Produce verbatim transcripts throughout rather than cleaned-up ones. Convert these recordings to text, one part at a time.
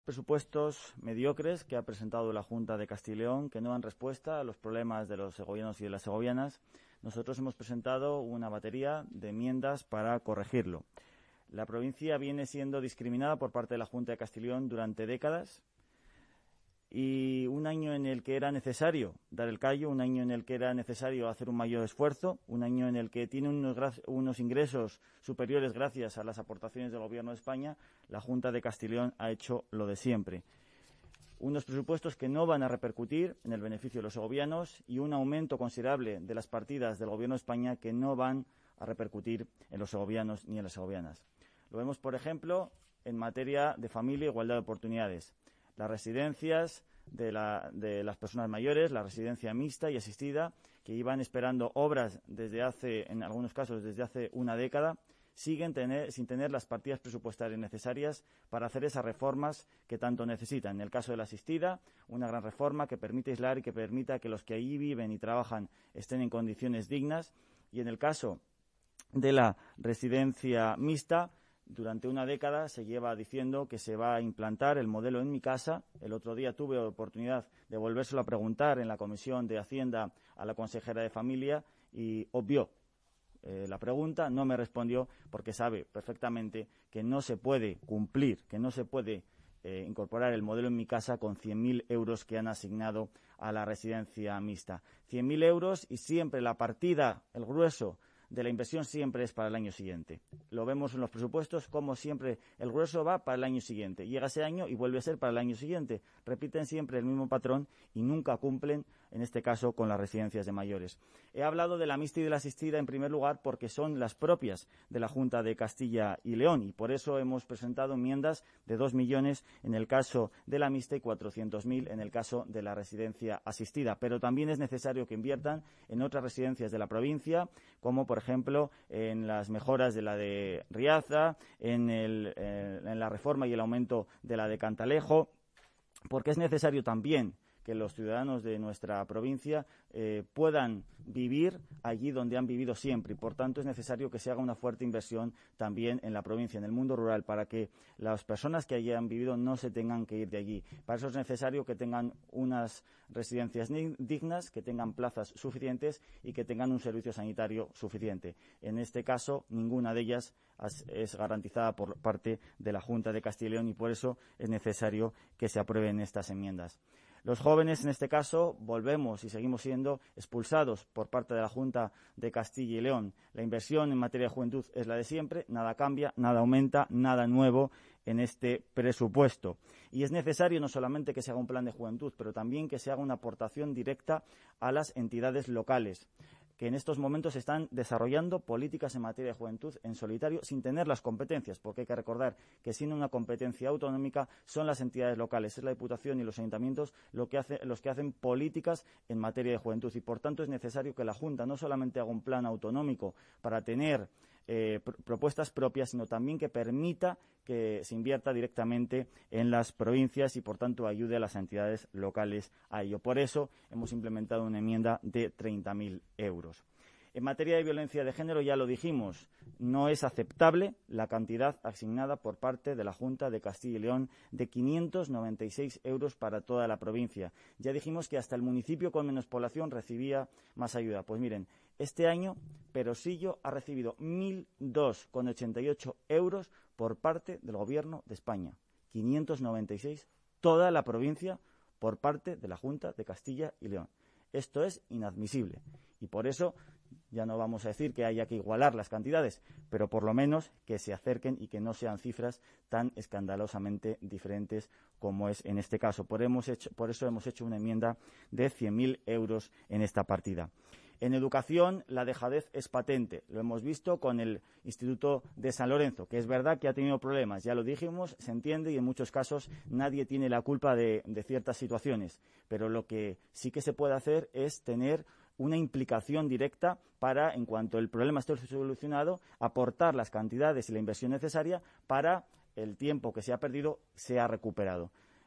Presupuestos mediocres que ha presentado la Junta de Castilla y León, que no dan respuesta a los problemas de los segovianos y de las segovianas. Nosotros hemos presentado una batería de enmiendas para corregirlo. La provincia viene siendo discriminada por parte de la Junta de Castilla y León durante décadas, y un año en el que era necesario dar el callo, un año en el que era necesario hacer un mayor esfuerzo, un año en el que tiene unos, unos ingresos superiores gracias a las aportaciones del Gobierno de España, la Junta de Castilla y León ha hecho lo de siempre. Unos presupuestos que no van a repercutir en el beneficio de los segovianos y un aumento considerable de las partidas del Gobierno de España que no van a repercutir en los segovianos ni en las segovianas. Lo vemos, por ejemplo, en materia de familia e igualdad de oportunidades. Las residencias de, la, de las personas mayores, la residencia mixta y asistida, que iban esperando obras desde hace, en algunos casos, desde hace una década, siguen tener, sin tener las partidas presupuestarias necesarias para hacer esas reformas que tanto necesitan. En el caso de la asistida, una gran reforma que permite aislar y que permita que los que allí viven y trabajan estén en condiciones dignas. Y en el caso de la residencia mixta, durante una década se lleva diciendo que se va a implantar el modelo en mi casa. El otro día tuve oportunidad de volvérselo a preguntar en la Comisión de Hacienda a la consejera de Familia y obvió eh, la pregunta, no me respondió porque sabe perfectamente que no se puede cumplir, que no se puede eh, incorporar el modelo en mi casa con cien mil euros que han asignado a la residencia mixta. cien mil euros y siempre la partida, el grueso de la inversión siempre es para el año siguiente. Lo vemos en los presupuestos, como siempre el grueso va para el año siguiente. Llega ese año y vuelve a ser para el año siguiente. Repiten siempre el mismo patrón y nunca cumplen, en este caso, con las residencias de mayores. He hablado de la mixta y de la asistida en primer lugar porque son las propias de la Junta de Castilla y León y por eso hemos presentado enmiendas de dos millones en el caso de la mixta y cuatrocientos mil en el caso de la residencia asistida. Pero también es necesario que inviertan en otras residencias de la provincia, como por ejemplo en las mejoras de la de Riaza, en, el, eh, en la reforma y el aumento de la de Cantalejo, porque es necesario también que los ciudadanos de nuestra provincia eh, puedan vivir allí donde han vivido siempre y, por tanto, es necesario que se haga una fuerte inversión también en la provincia, en el mundo rural, para que las personas que allí han vivido no se tengan que ir de allí. Para eso es necesario que tengan unas residencias dignas, que tengan plazas suficientes y que tengan un servicio sanitario suficiente. En este caso, ninguna de ellas es garantizada por parte de la Junta de Castilla y León y por eso es necesario que se aprueben estas enmiendas. Los jóvenes, en este caso, volvemos y seguimos siendo expulsados por parte de la Junta de Castilla y León. La inversión en materia de juventud es la de siempre, nada cambia, nada aumenta, nada nuevo en este presupuesto. Y es necesario no solamente que se haga un plan de juventud, pero también que se haga una aportación directa a las entidades locales, que en estos momentos están desarrollando políticas en materia de juventud en solitario sin tener las competencias, porque hay que recordar que siendo una competencia autonómica son las entidades locales, es la Diputación y los ayuntamientos lo que hace, los que hacen políticas en materia de juventud y por tanto es necesario que la Junta no solamente haga un plan autonómico para tener eh, pr propuestas propias, sino también que permita que se invierta directamente en las provincias y por tanto ayude a las entidades locales a ello. Por eso hemos implementado una enmienda de treinta mil euros. En materia de violencia de género, ya lo dijimos, no es aceptable la cantidad asignada por parte de la Junta de Castilla y León de quinientos noventa y seis euros para toda la provincia. Ya dijimos que hasta el municipio con menos población recibía más ayuda. Pues miren, este año Perosillo ha recibido mil dos con ochenta y ocho euros por parte del Gobierno de España. quinientos noventa y seis toda la provincia por parte de la Junta de Castilla y León. Esto es inadmisible y por eso ya no vamos a decir que haya que igualar las cantidades, pero por lo menos que se acerquen y que no sean cifras tan escandalosamente diferentes como es en este caso. Por, hemos hecho, por eso hemos hecho una enmienda de cien mil euros en esta partida. En educación, la dejadez es patente. Lo hemos visto con el Instituto de San Lorenzo, que es verdad que ha tenido problemas. Ya lo dijimos, se entiende y en muchos casos nadie tiene la culpa de, de ciertas situaciones. Pero lo que sí que se puede hacer es tener una implicación directa para, en cuanto el problema esté solucionado, aportar las cantidades y la inversión necesaria para el tiempo que se ha perdido sea recuperado.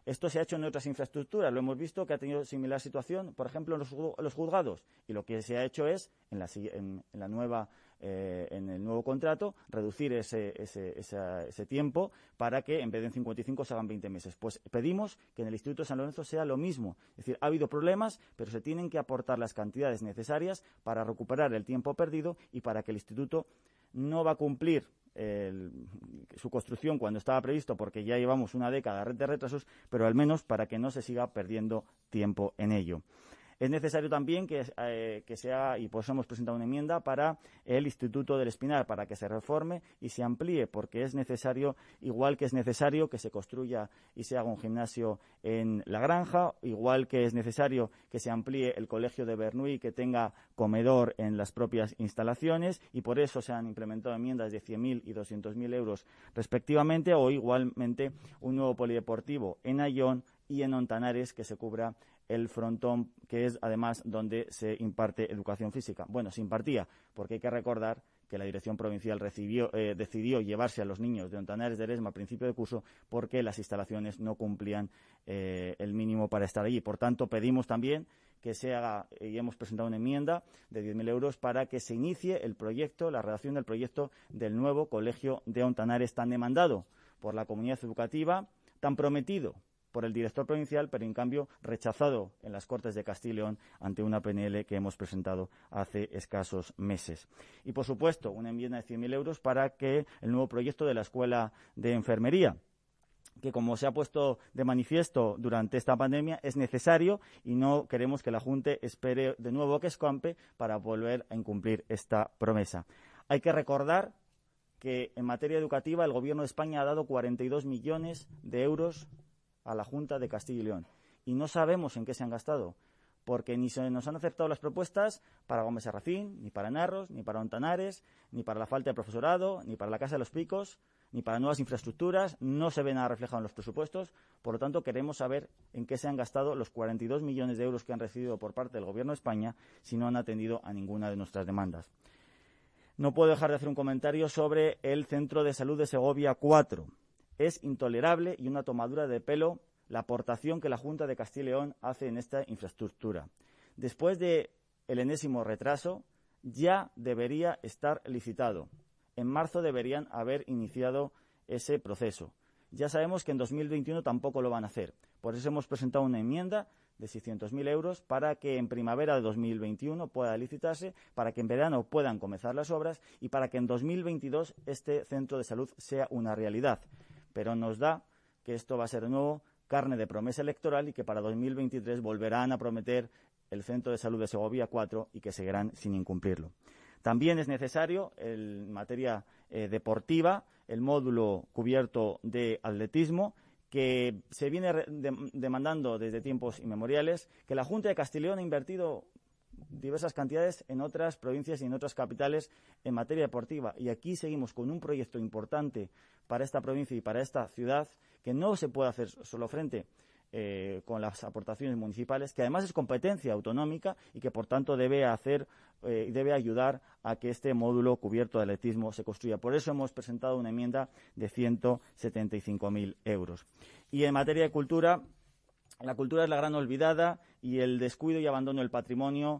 Esto se ha hecho en otras infraestructuras. Lo hemos visto que ha tenido similar situación, por ejemplo, en los, los juzgados. Y lo que se ha hecho es, en la, en, en la nueva, eh, en el nuevo contrato, reducir ese, ese, ese, ese tiempo para que en vez de en cincuenta y cinco se hagan veinte meses. Pues pedimos que en el Instituto de San Lorenzo sea lo mismo. Es decir, ha habido problemas, pero se tienen que aportar las cantidades necesarias para recuperar el tiempo perdido y para que el Instituto no va a cumplir El, su construcción cuando estaba previsto, porque ya llevamos una década de retrasos, pero al menos para que no se siga perdiendo tiempo en ello. Es necesario también que, eh, que sea, y por eso hemos presentado una enmienda, para el Instituto del Espinar, para que se reforme y se amplíe, porque es necesario, igual que es necesario que se construya y se haga un gimnasio en La Granja, igual que es necesario que se amplíe el Colegio de Bernuy, que tenga comedor en las propias instalaciones, y por eso se han implementado enmiendas de cien mil y doscientos mil euros respectivamente, o igualmente un nuevo polideportivo en Ayón y en Ontanares, que se cubra el frontón, que es además donde se imparte educación física. Bueno, se impartía, porque hay que recordar que la Dirección Provincial recibió, eh, decidió llevarse a los niños de Ontanares de Eresma a principio de curso porque las instalaciones no cumplían eh, el mínimo para estar allí. Por tanto, pedimos también que se haga, y hemos presentado una enmienda de diez mil euros para que se inicie el proyecto, la redacción del proyecto del nuevo colegio de Ontanares, tan demandado por la comunidad educativa, tan prometido por el director provincial, pero en cambio rechazado en las Cortes de Castilla y León ante una P N L que hemos presentado hace escasos meses. Y, por supuesto, una enmienda de cien mil euros para que el nuevo proyecto de la Escuela de Enfermería, que, como se ha puesto de manifiesto durante esta pandemia, es necesario y no queremos que la Junta espere de nuevo que escampe para volver a incumplir esta promesa. Hay que recordar que en materia educativa el Gobierno de España ha dado cuarenta y dos millones de euros a la Junta de Castilla y León y no sabemos en qué se han gastado, porque ni se nos han aceptado las propuestas para Gómez Serracín, ni para Narros, ni para Ontanares, ni para la falta de profesorado, ni para la Casa de los Picos, ni para nuevas infraestructuras. No se ve nada reflejado en los presupuestos. Por lo tanto, queremos saber en qué se han gastado los cuarenta y dos millones de euros que han recibido por parte del Gobierno de España si no han atendido a ninguna de nuestras demandas. No puedo dejar de hacer un comentario sobre el Centro de Salud de Segovia cuatro. Es intolerable y una tomadura de pelo la aportación que la Junta de Castilla y León hace en esta infraestructura. Después del enésimo retraso, ya debería estar licitado. En marzo deberían haber iniciado ese proceso. Ya sabemos que en dos mil veintiuno tampoco lo van a hacer. Por eso hemos presentado una enmienda de seiscientos mil euros para que en primavera de dos mil veintiuno pueda licitarse, para que en verano puedan comenzar las obras y para que en dos mil veintidós este centro de salud sea una realidad. Pero nos da que esto va a ser de nuevo carne de promesa electoral y que para dos mil veintitrés volverán a prometer el Centro de Salud de Segovia cuatro y que seguirán sin incumplirlo. También es necesario, en materia eh, deportiva, el módulo cubierto de atletismo, que se viene de, demandando desde tiempos inmemoriales, que la Junta de Castilla y León ha invertido diversas cantidades en otras provincias y en otras capitales en materia deportiva. Y aquí seguimos con un proyecto importante para esta provincia y para esta ciudad que no se puede hacer solo frente eh, con las aportaciones municipales, que además es competencia autonómica y que por tanto debe hacer eh, debe ayudar a que este módulo cubierto de atletismo se construya. Por eso hemos presentado una enmienda de ciento setenta y cinco mil euros. Y en materia de cultura, la cultura es la gran olvidada y el descuido y abandono del patrimonio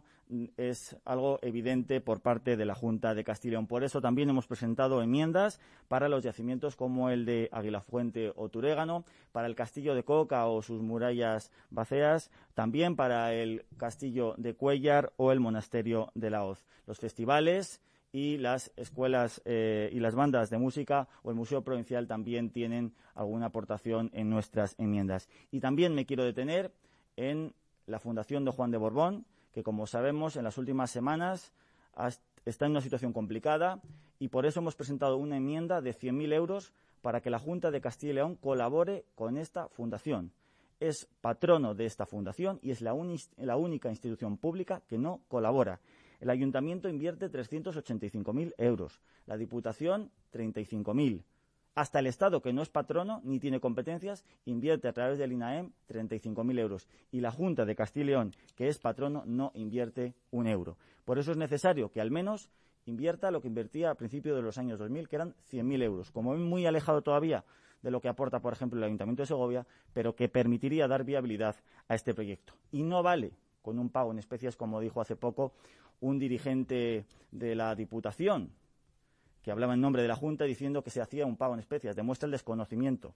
es algo evidente por parte de la Junta de Castilla y León. Por eso también hemos presentado enmiendas para los yacimientos como el de Aguilafuente o Turégano, para el Castillo de Coca o sus murallas bacéas, también para el Castillo de Cuéllar o el Monasterio de la Hoz. Los festivales y las escuelas eh, y las bandas de música o el Museo Provincial también tienen alguna aportación en nuestras enmiendas. Y también me quiero detener en la Fundación de Juan de Borbón, que, como sabemos, en las últimas semanas está en una situación complicada y por eso hemos presentado una enmienda de cien mil euros para que la Junta de Castilla y León colabore con esta fundación. Es patrono de esta fundación y es la, la única institución pública que no colabora. El Ayuntamiento invierte trescientos ochenta y cinco mil euros, la Diputación treinta y cinco mil. Hasta el Estado, que no es patrono ni tiene competencias, invierte a través del INAEM treinta y cinco mil euros. Y la Junta de Castilla y León, que es patrono, no invierte un euro. Por eso es necesario que al menos invierta lo que invertía a principios de los años dos mil, que eran cien mil euros. Como ven, muy alejado todavía de lo que aporta, por ejemplo, el Ayuntamiento de Segovia, pero que permitiría dar viabilidad a este proyecto. Y no vale con un pago en especies, como dijo hace poco un dirigente de la Diputación, que hablaba en nombre de la Junta diciendo que se hacía un pago en especies. Demuestra el desconocimiento,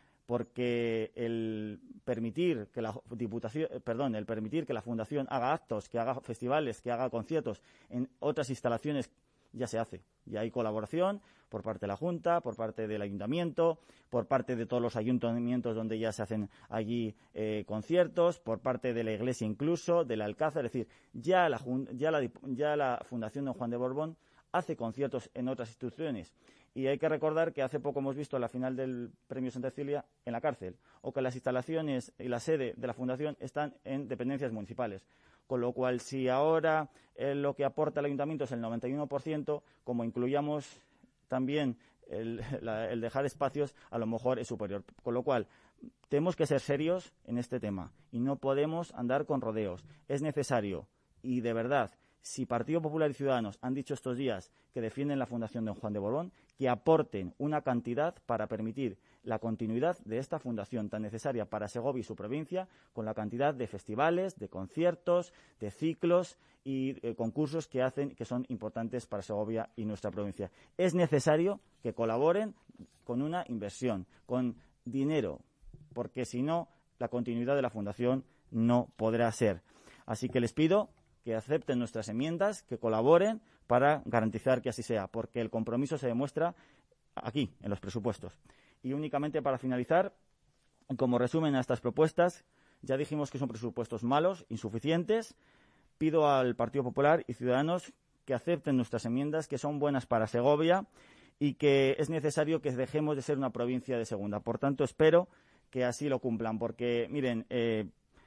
porque el permitir que la Diputación, perdón, el permitir que la Fundación haga actos, que haga festivales, que haga conciertos en otras instalaciones ya se hace. Y hay colaboración por parte de la Junta, por parte del Ayuntamiento, por parte de todos los ayuntamientos donde ya se hacen allí eh, conciertos, por parte de la Iglesia incluso, del Alcázar. Es decir, ya la, ya la, ya la Fundación Don Juan de Borbón hace conciertos en otras instituciones. Y hay que recordar que hace poco hemos visto la final del Premio Santa Cecilia en la cárcel, o que las instalaciones y la sede de la Fundación están en dependencias municipales. Con lo cual, si ahora eh, lo que aporta el Ayuntamiento es el noventa y uno por ciento, como incluyamos también el, la, el dejar espacios, a lo mejor es superior. Con lo cual, tenemos que ser serios en este tema y no podemos andar con rodeos. Es necesario, y de verdad, si Partido Popular y Ciudadanos han dicho estos días que defienden la Fundación Don Juan de Borbón, que aporten una cantidad para permitir la continuidad de esta fundación tan necesaria para Segovia y su provincia, con la cantidad de festivales, de conciertos, de ciclos y eh, concursos que hacen, que son importantes para Segovia y nuestra provincia. Es necesario que colaboren con una inversión, con dinero, porque si no, la continuidad de la fundación no podrá ser. Así que les pido que acepten nuestras enmiendas, que colaboren para garantizar que así sea, porque el compromiso se demuestra aquí, en los presupuestos. Y únicamente para finalizar, como resumen a estas propuestas, ya dijimos que son presupuestos malos, insuficientes. Pido al Partido Popular y Ciudadanos que acepten nuestras enmiendas, que son buenas para Segovia y que es necesario que dejemos de ser una provincia de segunda. Por tanto, espero que así lo cumplan, porque, miren, eh,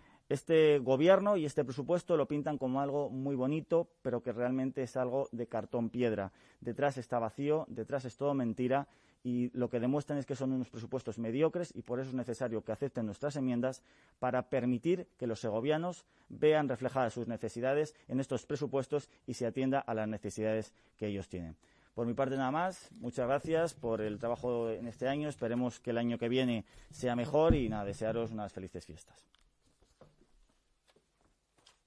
este gobierno y este presupuesto lo pintan como algo muy bonito, pero que realmente es algo de cartón piedra. Detrás está vacío, detrás es todo mentira y lo que demuestran es que son unos presupuestos mediocres y por eso es necesario que acepten nuestras enmiendas para permitir que los segovianos vean reflejadas sus necesidades en estos presupuestos y se atienda a las necesidades que ellos tienen. Por mi parte nada más, muchas gracias por el trabajo en este año, esperemos que el año que viene sea mejor y nada, desearos unas felices fiestas.